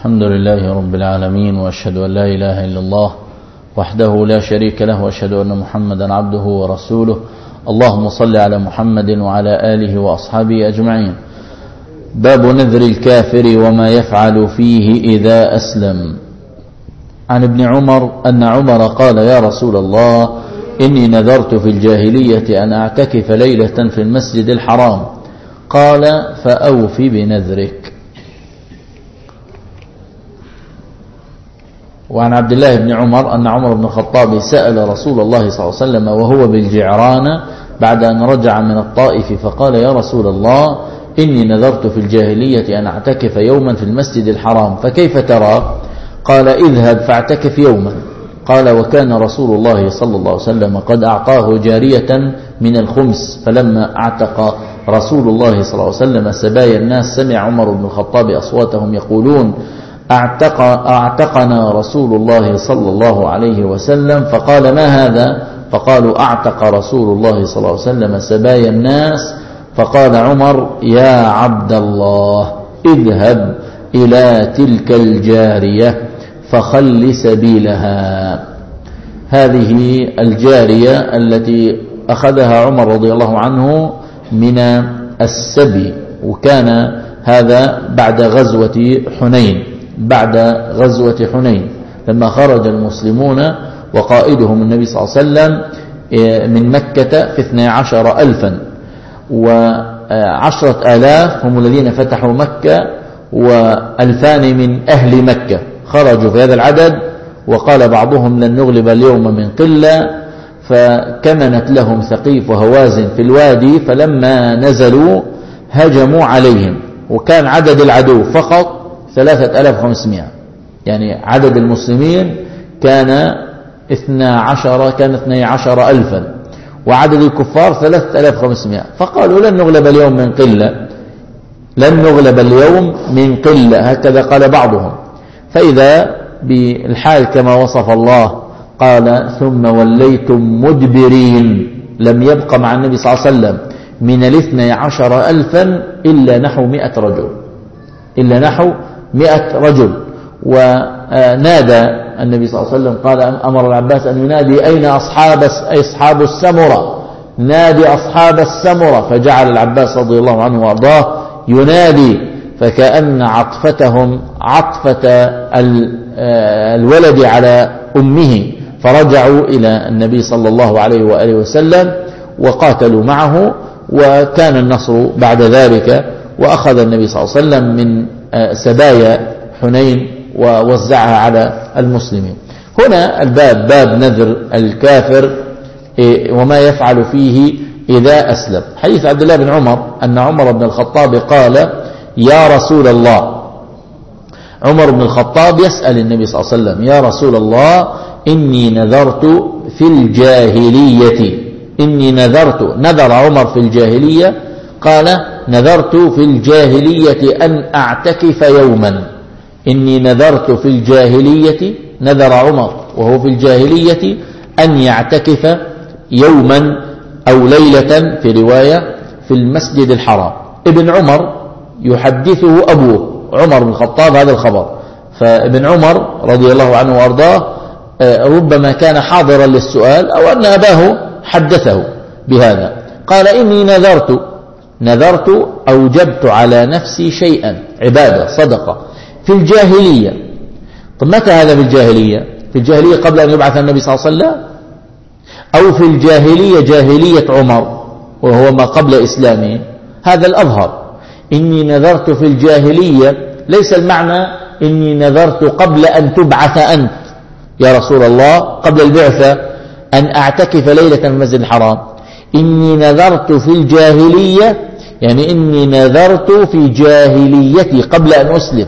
الحمد لله رب العالمين، وأشهد أن لا إله إلا الله وحده لا شريك له، وأشهد أن محمدا عبده ورسوله. اللهم صل على محمد وعلى آله وأصحابه أجمعين. باب نذر الكافر وما يفعل فيه إذا أسلم. عن ابن عمر أن عمر قال: يا رسول الله، إني نذرت في الجاهلية أن أعتكف ليلة في المسجد الحرام. قال: فأوف بنذرك. وعن عبد الله بن عمر أن عمر بن الخطاب سأل رسول الله صلى الله عليه وسلم وهو بالجعرانة بعد أن رجع من الطائف، فقال: يا رسول الله، إني نذرت في الجاهلية أن أعتكف يوما في المسجد الحرام، فكيف ترى؟ قال: اذهب فاعتكف يوما. قال: وكان رسول الله صلى الله عليه وسلم قد أعطاه جارية من الخمس، فلما اعتق رسول الله صلى الله عليه وسلم سبايا الناس سمع عمر بن الخطاب أصواتهم يقولون: أعتقنا رسول الله صلى الله عليه وسلم. فقال: ما هذا؟ فقالوا: أعتق رسول الله صلى الله عليه وسلم سبايا الناس. فقال عمر: يا عبد الله، اذهب إلى تلك الجارية فخل سبيلها. هذه الجارية التي أخذها عمر رضي الله عنه من السبي، وكان هذا بعد غزوة حنين لما خرج المسلمون وقائدهم النبي صلى الله عليه وسلم من مكة في 12,000، و10,000 هم الذين فتحوا مكة، و2,000 من أهل مكة خرجوا في هذا العدد. وقال بعضهم: لن نغلب اليوم من قلة، فكمنت لهم ثقيف وهوازن في الوادي، فلما نزلوا هجموا عليهم، وكان عدد العدو فقط 3,500، يعني عدد المسلمين كان 12,000 وعدد الكفار 3,500. فقالوا: لن نغلب اليوم من قلة، هكذا قال بعضهم. فإذا بالحال كما وصف الله، قال: ثم وليتم مدبرين. لم يبق مع النبي صلى الله عليه وسلم من 12,000 إلا نحو 100 رجل. ونادى النبي صلى الله عليه وسلم، قال: أمر العباس أن ينادي: أين أصحاب السمرة؟ نادي أصحاب السمرة. فجعل العباس رضي الله عنه وأرضاه ينادي، فكأن عطفتهم عطفة الولد على أمه، فرجعوا إلى النبي صلى الله عليه وآله وسلم وقاتلوا معه، وكان النصر بعد ذلك. وأخذ النبي صلى الله عليه وسلم من سبايا حنين ووزعها على المسلمين. هنا الباب باب نذر الكافر وما يفعل فيه إذا أسلم. حديث عبد الله بن عمر أن عمر بن الخطاب قال: يا رسول الله. عمر بن الخطاب يسأل النبي صلى الله عليه وسلم: يا رسول الله، إني نذرت في الجاهلية. نذر عمر في الجاهلية، قال: نذرت في الجاهلية أن أعتكف يوما. إني نذرت في الجاهلية، نذر عمر وهو في الجاهلية أن يعتكف يوما أو ليلة، في رواية في المسجد الحرام. ابن عمر يحدثه أبوه عمر بن الخطاب هذا الخبر، فابن عمر رضي الله عنه وأرضاه ربما كان حاضرا للسؤال، أو أن أباه حدثه بهذا. قال: إني نذرت أوجبت على نفسي شيئا، عبادة صدقة، في الجاهلية. طب متى هذا في الجاهلية؟ في الجاهلية قبل أن يبعث النبي صلى الله عليه وسلم، أو في الجاهلية جاهلية عمر وهو ما قبل إسلامه؟ هذا الأظهر. إني نذرت في الجاهلية، ليس المعنى إني نذرت قبل أن تبعث أنت يا رسول الله، قبل البعثة، أن أعتكف ليلة في المسجد الحرام. إني نذرت في الجاهلية، يعني إني نذرت في جاهليتي قبل أن أسلم.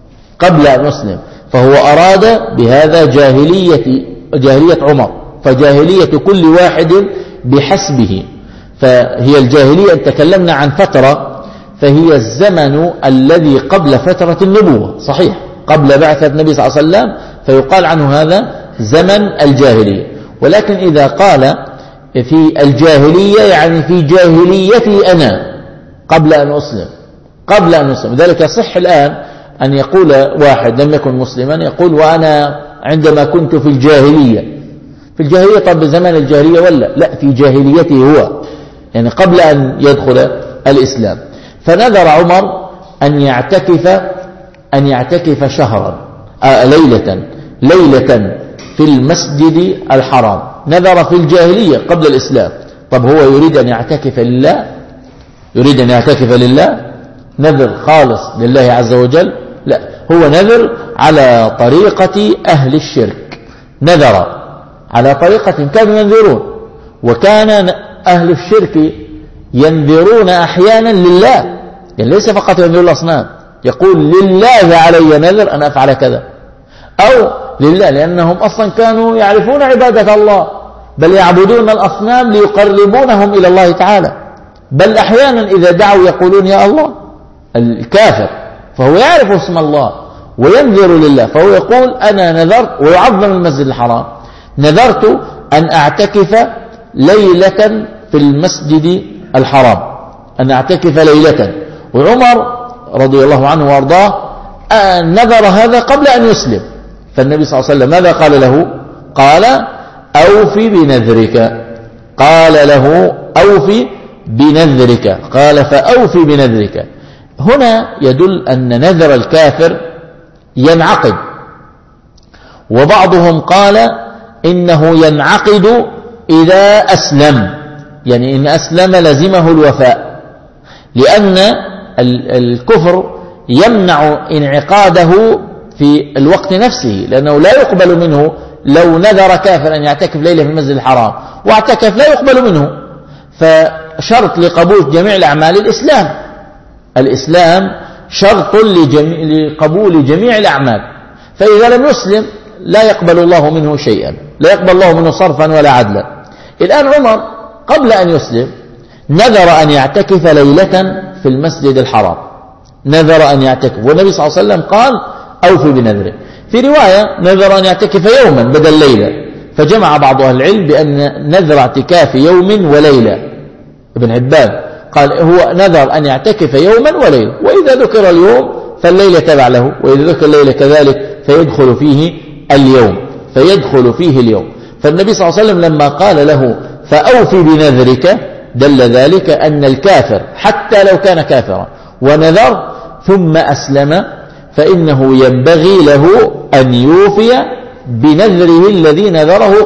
فهو أراد بهذا جاهلية عمر، فجاهلية كل واحد بحسبه. فهي الجاهلية، تكلمنا عن فترة، فهي الزمن الذي قبل فترة النبوة، صحيح، قبل بعثة النبي صلى الله عليه وسلم، فيقال عنه هذا زمن الجاهلية. ولكن إذا قال في الجاهلية يعني في جاهليتي أنا قبل أن أسلم. لذلك يصح الآن أن يقول واحد لم يكن مسلما يقول وأنا عندما كنت في الجاهلية، في الجاهلية، طب زمان الجاهلية ولا لا، في جاهليته هو، يعني قبل أن يدخل الإسلام. فنذر عمر أن يعتكف شهرا ليلة في المسجد الحرام، نذر في الجاهلية قبل الإسلام. طب هو يريد أن يعتكف لله، يريد أن يعتكف لله، نذر خالص لله عز وجل؟ لا، هو نذر على طريقة أهل الشرك، نذر على طريقة كانوا ينذرون، وكان أهل الشرك ينذرون أحيانا لله، يعني ليس فقط ينذر الأصنام، يقول لله علي نذر أن أفعل كذا، أو لله، لأنهم أصلا كانوا يعرفون عبادة الله، بل يعبدون الأصنام ليقربونهم إلى الله تعالى، بل أحيانا إذا دعوا يقولون يا الله. الكافر فهو يعرف اسم الله وينذر لله، فهو يقول أنا نذرت، ويعظم المسجد الحرام، نذرت أن أعتكف ليلة في المسجد الحرام، أن أعتكف ليلة. وعمر رضي الله عنه وارضاه نذر هذا قبل أن يسلم، فالنبي صلى الله عليه وسلم ماذا قال له؟ قال أوفي بنذرك، قال له أوفي بنذرك، قال فأوفي بنذرك. هنا يدل أن نذر الكافر ينعقد، وبعضهم قال إنه ينعقد إذا أسلم، يعني إن أسلم لزمه الوفاء، لأن الكفر يمنع انعقاده في الوقت نفسه، لأنه لا يقبل منه. لو نذر كافر أن يعتكف ليلة في المسجد الحرام واعتكف لا يقبل منه، فشرط لقبول جميع الأعمال الإسلام شرط لقبول جميع الأعمال، فإذا لم يسلم لا يقبل الله منه شيئا، لا يقبل الله منه صرفا ولا عدلا. الآن عمر قبل أن يسلم نذر أن يعتكف ليلة في المسجد الحرام، نذر أن يعتكف، والنبي صلى الله عليه وسلم قال أوفي بنذره. في رواية نذر أن يعتكف يوما بدل ليلة، فجمع بعض أهل العلم بأن نذر اعتكاف يوم وليلة. ابن حبان قال هو نذر أن يعتكف يوما وليلة، وإذا ذكر اليوم فالليلة تبع له، وإذا ذكر الليلة كذلك فيدخل فيه اليوم. فالنبي صلى الله عليه وسلم لما قال له فأوفي بنذرك دل ذلك أن الكافر حتى لو كان كافرا ونذر ثم أسلم فإنه ينبغي له أن يوفي بنذره الذي نذره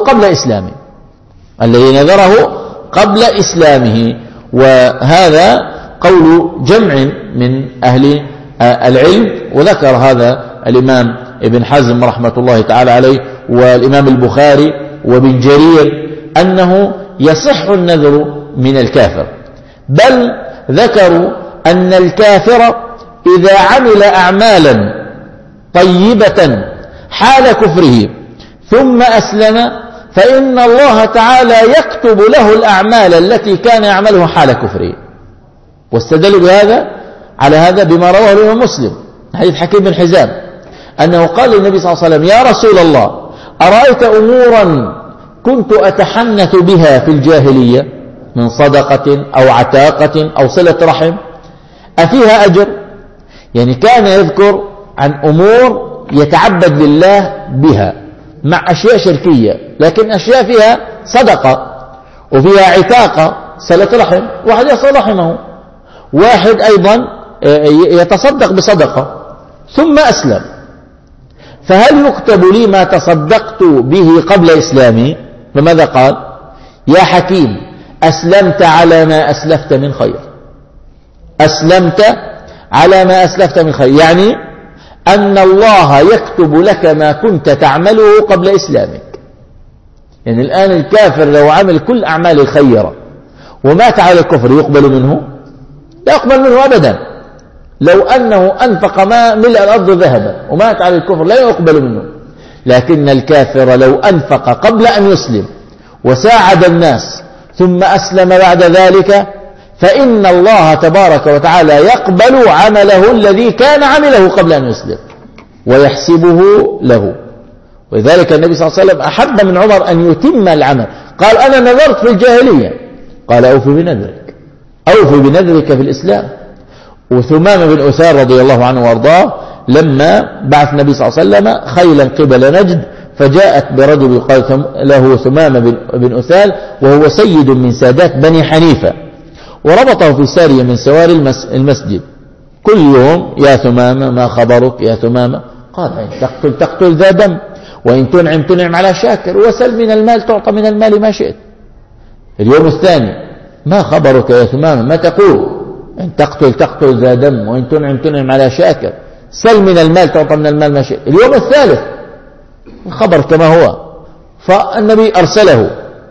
قبل إسلامه. وهذا قول جمع من أهل العلم، وذكر هذا الإمام ابن حزم رحمة الله تعالى عليه والإمام البخاري وابن جرير أنه يصح النذر من الكافر، بل ذكروا أن الكافر إذا عمل أعمالا طيبة حال كفره ثم أسلم فإن الله تعالى يكتب له الأعمال التي كان يعملها حال كفره. واستدلوا بهذا على هذا بما رواه الإمام مسلم حديث حكيم بن حزام أنه قال للنبي صلى الله عليه وسلم يا رسول الله أرأيت أمورا كنت أتحنث بها في الجاهلية من صدقة أو عتاقة أو صلة رحم أفيها أجر؟ يعني كان يذكر عن أمور يتعبد لله بها مع أشياء شركية، لكن أشياء فيها صدقة وفيها عتاقة صلة رحم، واحد يصل رحمه، واحد أيضا يتصدق بصدقة ثم أسلم، فهل يكتب لي ما تصدقت به قبل إسلامي؟ فماذا قال؟ يا حكيم أسلمت على ما أسلفت من خير، أسلمت على ما أسلفت من خير، يعني أن الله يكتب لك ما كنت تعمله قبل إسلامك. يعني الآن الكافر لو عمل كل أعمال الخيرة ومات على الكفر يقبل منه؟ لا يقبل منه أبدا. لو أنه أنفق ما ملء الأرض ذهبا ومات على الكفر لا يقبل منه. لكن الكافر لو أنفق قبل أن يسلم وساعد الناس ثم أسلم بعد ذلك فإن الله تبارك وتعالى يقبل عمله الذي كان عمله قبل أن يسلم ويحسبه له. ولذلك النبي صلى الله عليه وسلم أحب من عمر أن يتم العمل، قال أنا نذرت في الجاهلية، قال أوفي بنذرك، أوفي بنذرك في الإسلام. وثمام بن أثار رضي الله عنه وارضاه لما بعث النبي صلى الله عليه وسلم خيلا قبل نجد، فجاءت برجل يقال له ثمامة بن أثال، وهو سيد من سادات بني حنيفة، وربطه في سارية من سواري المسجد. كل يوم: يا ثمامة ما خبرك يا ثمامة؟ قال: إن تقتل ذا دم، وإن تنعم على شاكر، وسل من المال تعطى من المال ما شئت. اليوم الثاني: ما خبرك يا ثمامة؟ ما تقول؟ إن تقتل ذا دم، وإن تنعم على شاكر، سل من المال تعطى من المال ما شئت. اليوم الثالث الخبر كما هو، فالنبي أرسله،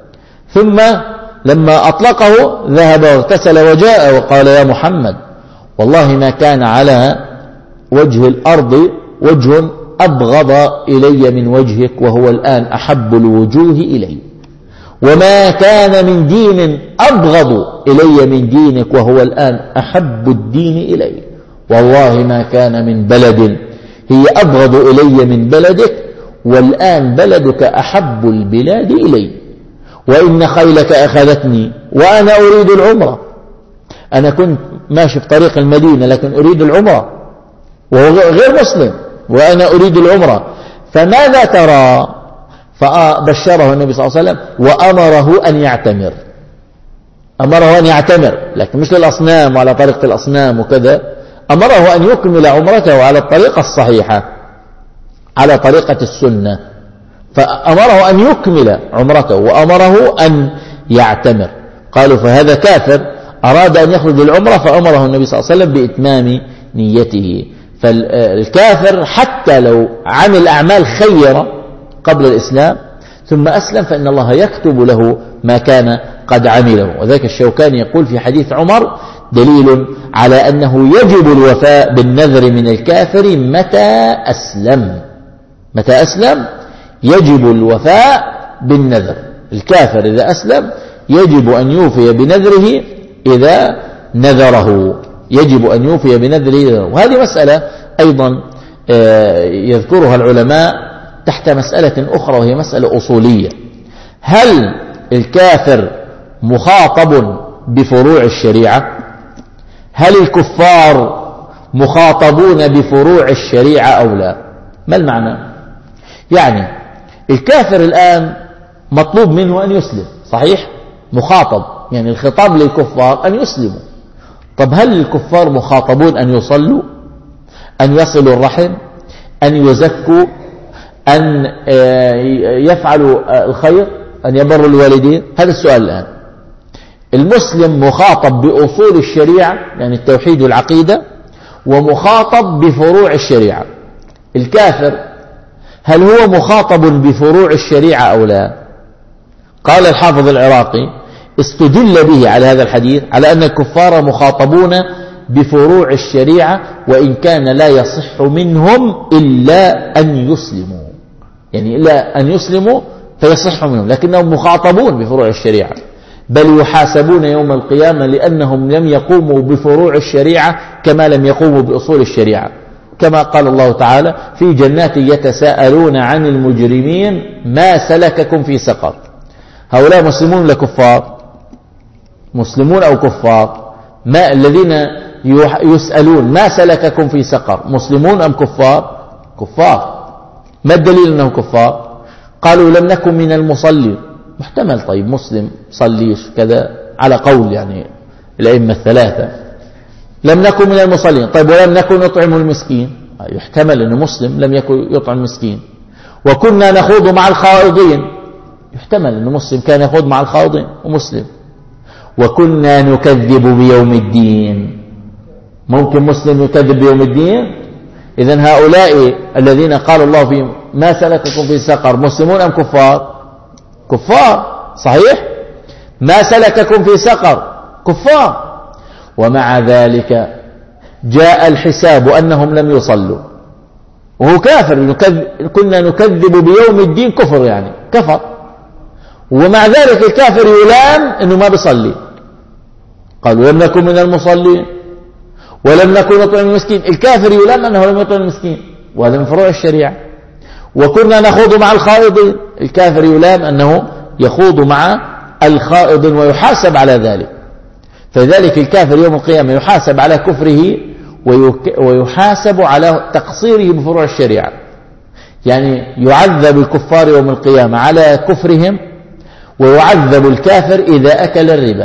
ثم لما أطلقه ذهب واغتسل وجاء وقال: يا محمد، والله ما كان على وجه الأرض وجه أبغض إلي من وجهك، وهو الآن أحب الوجوه إلي، وما كان من دين أبغض إلي من دينك، وهو الآن أحب الدين إلي، والله ما كان من بلد هي أبغض إلي من بلدك، والآن بلدك أحب البلاد إلي، وإن خيلك أخذتني وأنا أريد العمرة. أنا كنت ماشي في طريق المدينة لكن أريد العمرة، وهو غير مسلم، وأنا أريد العمرة، فماذا ترى؟ فبشره النبي صلى الله عليه وسلم وأمره أن يعتمر. أمره أن يعتمر، لكن مش للأصنام وعلى طريقة الأصنام وكذا، أمره أن يكمل عمرته على الطريقة الصحيحة، على طريقة السنة، فأمره أن يكمل عمرته وأمره أن يعتمر. قالوا: فهذا كافر أراد أن يخرج العمرة، فأمره النبي صلى الله عليه وسلم بإتمام نيته. فالكافر حتى لو عمل أعمال خيرة قبل الإسلام ثم أسلم، فإن الله يكتب له ما كان قد عمله. وذلك الشوكاني يقول في حديث عمر: دليل على أنه يجب الوفاء بالنذر من الكافر متى أسلم. متى أسلم يجب الوفاء بالنذر. الكافر إذا أسلم يجب أن يوفي بنذره إذا نذره، يجب أن يوفي بنذره. وهذه مسألة أيضا يذكرها العلماء تحت مسألة أخرى، وهي مسألة أصولية: هل الكافر مخاطب بفروع الشريعة؟ هل الكفار مخاطبون بفروع الشريعة أو لا؟ ما المعنى؟ يعني الكافر الآن مطلوب منه أن يسلم، صحيح؟ مخاطب، يعني الخطاب للكفار أن يسلموا. طب هل الكفار مخاطبون أن يصلوا، أن يصلوا الرحم، أن يزكوا، أن يفعلوا الخير، أن يبروا الوالدين؟ هذا السؤال الآن. المسلم مخاطب بأصول الشريعة، يعني التوحيد والعقيدة، ومخاطب بفروع الشريعة. الكافر هل هو مخاطب بفروع الشريعة أو لا؟ قال الحافظ العراقي: استدل به على هذا الحديث على أن الكفار مخاطبون بفروع الشريعة، وإن كان لا يصح منهم إلا أن يسلموا، يعني إلا أن يسلموا فيصح منهم، لكنهم مخاطبون بفروع الشريعة، بل يحاسبون يوم القيامة لأنهم لم يقوموا بفروع الشريعة كما لم يقوموا بأصول الشريعة، كما قال الله تعالى: في جنات يتساءلون عن المجرمين ما سلككم في سقر. هؤلاء مسلمون ولا كفار؟ مسلمون أو كفار؟ ما الذين يسألون ما سلككم في سقر، مسلمون أم كفار؟ كفار. ما الدليل أنه كفار؟ قالوا: لم نكن من المصلين. محتمل، طيب مسلم صليش كذا على قول يعني الأئمة الثلاثة. لم نكن من المصلين، طيب ولم نكن نطعم المسكين، يحتمل أنه مسلم لم يكن يطعم المسكين. وكنا نخوض مع الخائضين، يحتمل أنه مسلم كان يخوض مع الخائضين ومسلم. وكنا نكذب بيوم الدين، ممكن مسلم يكذب بيوم الدين. إذن هؤلاء الذين قال الله فيهم ما سلككم في سقر مسلمون أم كفار؟ كفار، صحيح؟ ما سلككم في سقر، كفار. ومع ذلك جاء الحساب أنهم لم يصلوا وهو كافر. كنا نكذب بيوم الدين، كفر يعني كفر، ومع ذلك الكافر يلام أنه ما بيصلي. قالوا: لم نكن من المصلين ولم نكن نطعم المسكين. الكافر يلام أنه لم يطعم المسكين، وهذا من فروع الشريعة. وكنا نخوض مع الخائضين، الكافر يلام أنه يخوض مع الخائض ويحاسب على ذلك. فذلك الكافر يوم القيامة يحاسب على كفره ويحاسب على تقصيره بفروع الشريعة. يعني يعذب الكفار يوم القيامة على كفرهم، ويعذب الكافر إذا أكل الربا.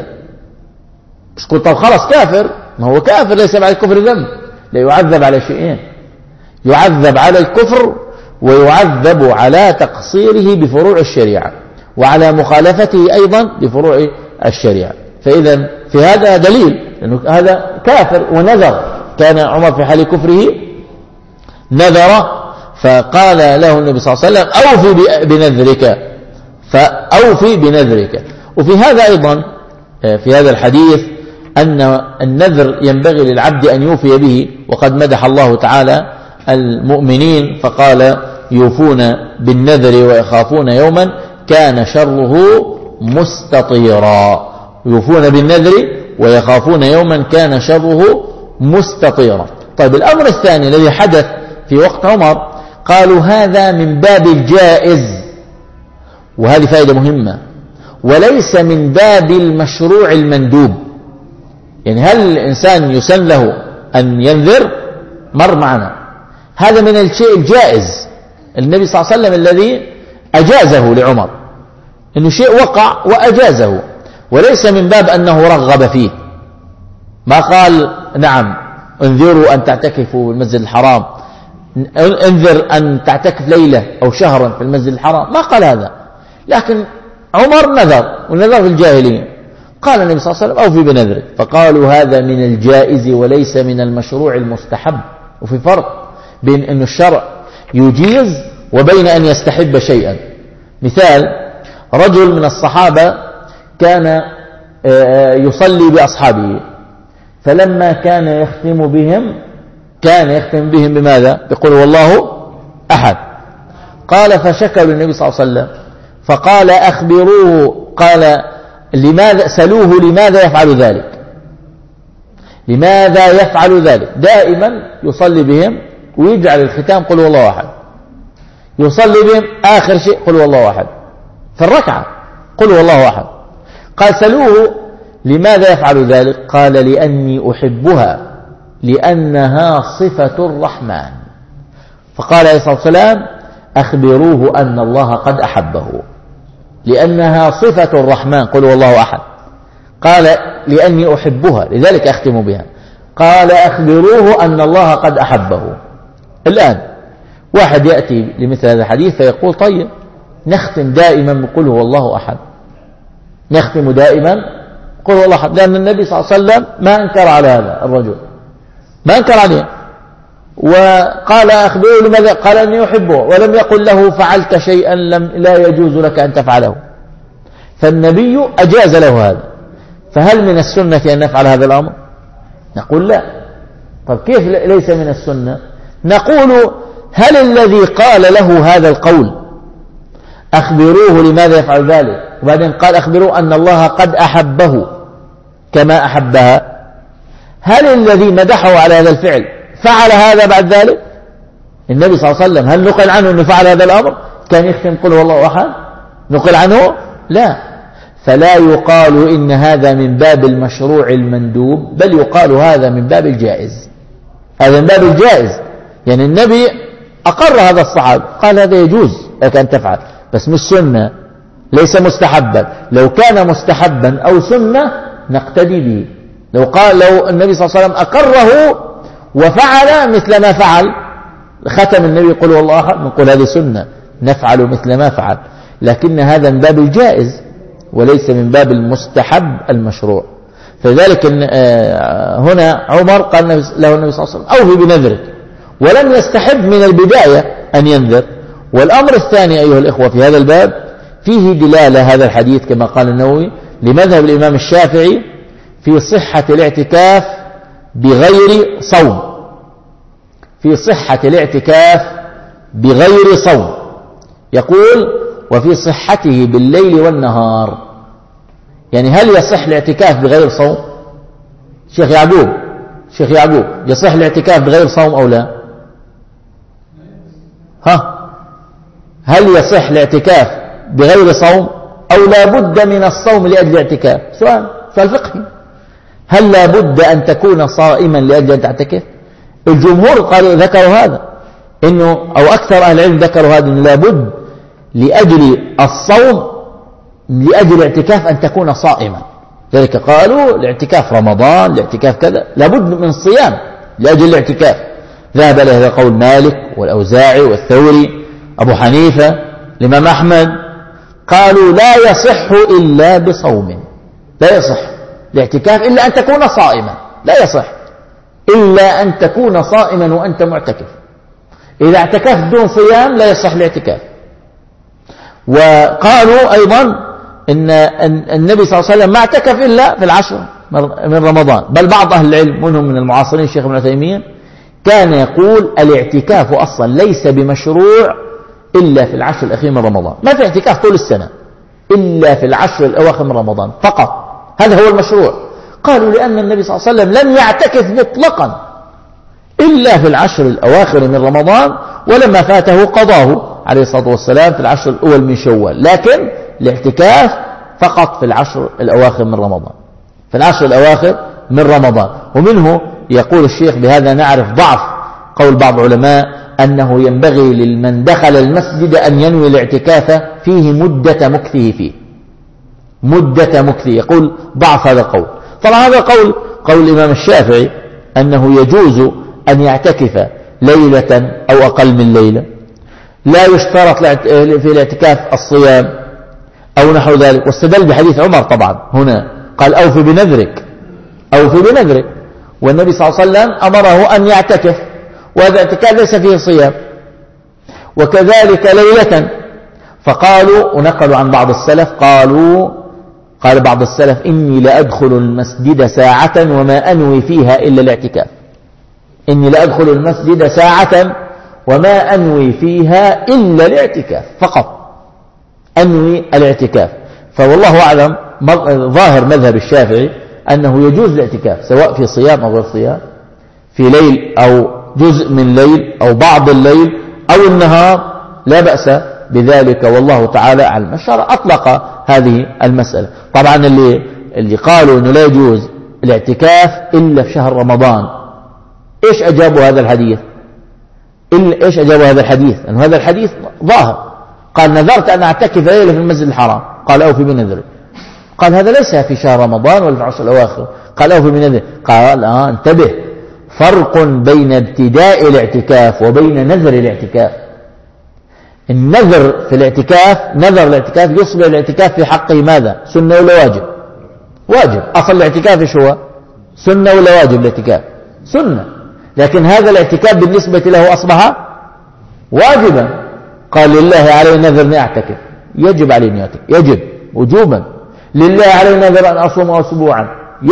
مش قلت طب خلاص كافر، ما هو كافر ليس بعد الكفر ذنب، لا، يعذب على شيئين: يعذب على الكفر، ويعذب على تقصيره بفروع الشريعة، وعلى مخالفته أيضا بفروع الشريعة. فإذا في هذا دليل لأنه هذا كافر ونذر، كان عمر في حال كفره نذر، فقال له النبي صلى الله عليه وسلم: أوفي بنذرك، فأوفي بنذرك. وفي هذا أيضا في هذا الحديث أن النذر ينبغي للعبد أن يوفي به، وقد مدح الله تعالى المؤمنين فقال: يوفون بالنذر ويخافون يوما كان شره مستطيرا. يوفون بالنذر ويخافون يوما كان شره مستطيرا. طيب، الأمر الثاني الذي حدث في وقت عمر، قالوا هذا من باب الجائز، وهذه فائدة مهمة، وليس من باب المشروع المندوب. يعني هل الإنسان يسن له أن ينذر؟ مر معنا، هذا من الشيء الجائز. النبي صلى الله عليه وسلم الذي أجازه لعمر، إنه شيء وقع وأجازه، وليس من باب أنه رغب فيه. ما قال: نعم انذروا أن تعتكفوا في المسجد الحرام، انذر أن تعتكف ليلة أو شهرا في المسجد الحرام، ما قال هذا. لكن عمر نذر، والنذر في الجاهلية. قال النبي صلى الله عليه وسلم: أوفي بنذرك. فقالوا هذا من الجائز وليس من المشروع المستحب. وفي فرق بين أن الشرع يجيز وبين أن يستحب شيئا. مثال: رجل من الصحابة كان يصلي بأصحابه، فلما كان يختم بهم بماذا؟ يقول والله أحد. قال فشكوا للنبي صلى الله عليه وسلم، فقال: أخبروه، قال: سألوه لماذا يفعل ذلك؟ لماذا يفعل ذلك؟ دائما يصلي بهم ويجعل الختام قل والله أحد، يصلي بهم آخر شيء قل والله أحد، في الركعة قل والله أحد. قال: سألوه لماذا يفعل ذلك؟ قال: لأني أحبها، لأنها صفة الرحمن. فقال عليه الصلاة والسلام: أخبروه أن الله قد أحبه، لأنها صفة الرحمن قل والله أحد. قال: لأني أحبها لذلك أختم بها. قال: أخبروه أن الله قد أحبه. الآن واحد يأتي لمثل هذا الحديث فيقول: طيب نختم دائما بقل هو الله أحد، نختم دائما قل هو الله أحد، لأن النبي صلى الله عليه وسلم ما أنكر على هذا الرجل، ما أنكر عليه، وقال: أخبروه لماذا؟ قال: أني أحبه، ولم يقل له فعلت شيئا لا يجوز لك أن تفعله. فالنبي أجاز له هذا. فهل من السنة أن نفعل هذا الأمر؟ نقول لا. طب كيف ليس من السنة؟ نقول: هل الذي قال له هذا القول أخبروه لماذا يفعل ذلك، وبعدين قال أخبروه أن الله قد أحبه كما أحبها، هل الذي مدحه على هذا الفعل فعل هذا بعد ذلك؟ النبي صلى الله عليه وسلم هل نقل عنه أنه فعل هذا الأمر؟ كان يختم قل والله أحد؟ نقل عنه؟ لا. فلا يقال إن هذا من باب المشروع المندوب، بل يقال هذا من باب الجائز. هذا من باب الجائز، يعني النبي أقر هذا الصحابة، قال هذا يجوز لك أن تفعل، بس مش سنة، ليس مستحبا. لو كان مستحبا أو سنة نقتدي به. لو النبي صلى الله عليه وسلم أقره وفعل مثل ما فعل، ختم النبي قل والله أحد، نقول هذه سنة نفعل مثل ما فعل. لكن هذا من باب الجائز وليس من باب المستحب المشروع. فذلك هنا عمر قال له النبي صلى الله عليه وسلم: أوفي بنذرك، ولم يستحب من البداية أن ينذر. والأمر الثاني أيها الإخوة في هذا الباب فيه دلالة هذا الحديث كما قال النووي لمذهب الإمام الشافعي في صحة الاعتكاف بغير صوم، في صحة الاعتكاف بغير صوم. يقول: وفي صحته بالليل والنهار. يعني هل يصح الاعتكاف بغير صوم؟ شيخ يعقوب يصح الاعتكاف بغير صوم أو لا؟ هل يصح الاعتكاف بغير صوم أو لا بد من الصوم لأجل الاعتكاف؟ سؤال فقهي. هل لا بد أن تكون صائما لأجل أن تعتكف؟ الجمهور قالوا ذكروا هذا، إنه أو أكثر أهل العلم ذكروا هذا، إنه لابد لأجل الصوم لأجل الاعتكاف أن تكون صائما. ذلك قالوا الاعتكاف رمضان، الاعتكاف كذا، لابد من صيام لأجل الاعتكاف. ذهب إلى هذا قول مالك والأوزاعي والثوري، أبو حنيفة، الإمام أحمد، قالوا لا يصح إلا بصوم، لا يصح الاعتكاف إلا أن تكون صائما، لا يصح إلا أن تكون صائما وأنت معتكف. إذا اعتكفت دون صيام لا يصح الاعتكاف. وقالوا أيضا إن النبي صلى الله عليه وسلم ما اعتكف إلا في العشر من رمضان، بل بعض أهل العلم منهم من المعاصرين الشيخ ابن عثيمين كان يقول الاعتكاف أصلا ليس بمشروع إلا في العشر الأخير من رمضان، ما في اعتكاف طول السنة إلا في العشر الأواخر من رمضان فقط، هذا هو المشروع. قالوا لأن النبي صلى الله عليه وسلم لم يعتكف مطلقا إلا في العشر الأواخر من رمضان، ولما فاته قضاه عليه الصلاة والسلام في العشر الأول من شوال، لكن الاعتكاف فقط في العشر الأواخر من رمضان، في العشر الأواخر من رمضان. ومنه يقول الشيخ بهذا نعرف ضعف قول بعض العلماء أنه ينبغي لمن دخل المسجد أن ينوي الاعتكاف فيه مدة مكثه فيه، مدة مكثه، يقول ضعف هذا القول. طبعا هذا قول الإمام الشافعي أنه يجوز أن يعتكف ليلة أو أقل من ليلة، لا يشترط في الاعتكاف الصيام أو نحو ذلك، واستدل بحديث عمر طبعا هنا، قال أوفي بنذرك، أوفي بنذرك، والنبي صلى الله عليه وسلم أمره أن يعتكف، وهذا الاعتكاف ليس فيه صيام. وكذلك ليلة، فقالوا ونقلوا عن بعض السلف قال بعض السلف إني لأدخل المسجد ساعة وما أنوي فيها إلا الاعتكاف، إني لأدخل المسجد ساعة وما أنوي فيها إلا الاعتكاف فقط، أنوي الاعتكاف. فوالله أعلم ظاهر مذهب الشافعي أنه يجوز الاعتكاف سواء في صيام أو غير صيام، في ليل أو جزء من ليل أو بعض الليل أو النهار، لا بأس بذلك، والله تعالى أعلم. الشرع أطلق هذه المسألة. طبعا اللي قالوا أنه لا يجوز الاعتكاف إلا في شهر رمضان، إيش أجابوا هذا الحديث؟ إيش أجابوا هذا الحديث؟ أن هذا الحديث ظاهر، قال نذرت أن أعتكف ليلة في المسجد الحرام، قال أوفي بنذري، قال هذا ليس في شهر رمضان ولا في العشر الأواخر، قال أوفي بنذري، قال انتبه، فرق بين ابتداء الاعتكاف وبين نذر الاعتكاف. النذر في الاعتكاف، نذر الاعتكاف يصبح الاعتكاف في حقه ماذا؟ سنة ولا واجب؟ واجب. أصل الاعتكاف ايش هو؟ سنة ولا واجب؟ الاعتكاف سنة، لكن هذا الاعتكاف بالنسبة له أصبح واجبا. قال لله علي نذر أن أعتكف، يجب علي أن يعتكف، يجب وجوبا. لله علي نذر أن أصوم أسبوعا،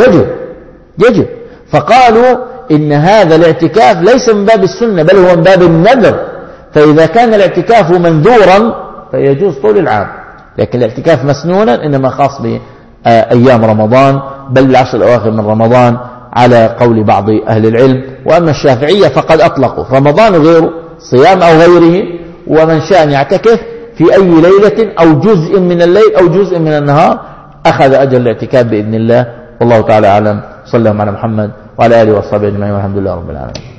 يجب. فقالوا إن هذا الاعتكاف ليس من باب السنة بل هو من باب النذر، فإذا كان الاعتكاف منذورا فيجوز طول العام، لكن الاعتكاف مسنونا إنما خاص بأيام رمضان بل بالعشر الأواخر من رمضان على قول بعض أهل العلم. وأما الشافعية فقد أطلقوا رمضان غيره، صيام أو غيره، ومن شاء أن يعتكف في أي ليلة أو جزء من الليل أو جزء من النهار أخذ أجر الاعتكاف بإذن الله. والله تعالى أعلم. صلى الله على محمد وعلى آله وصحبه أجمعين والحمد لله رب العالمين.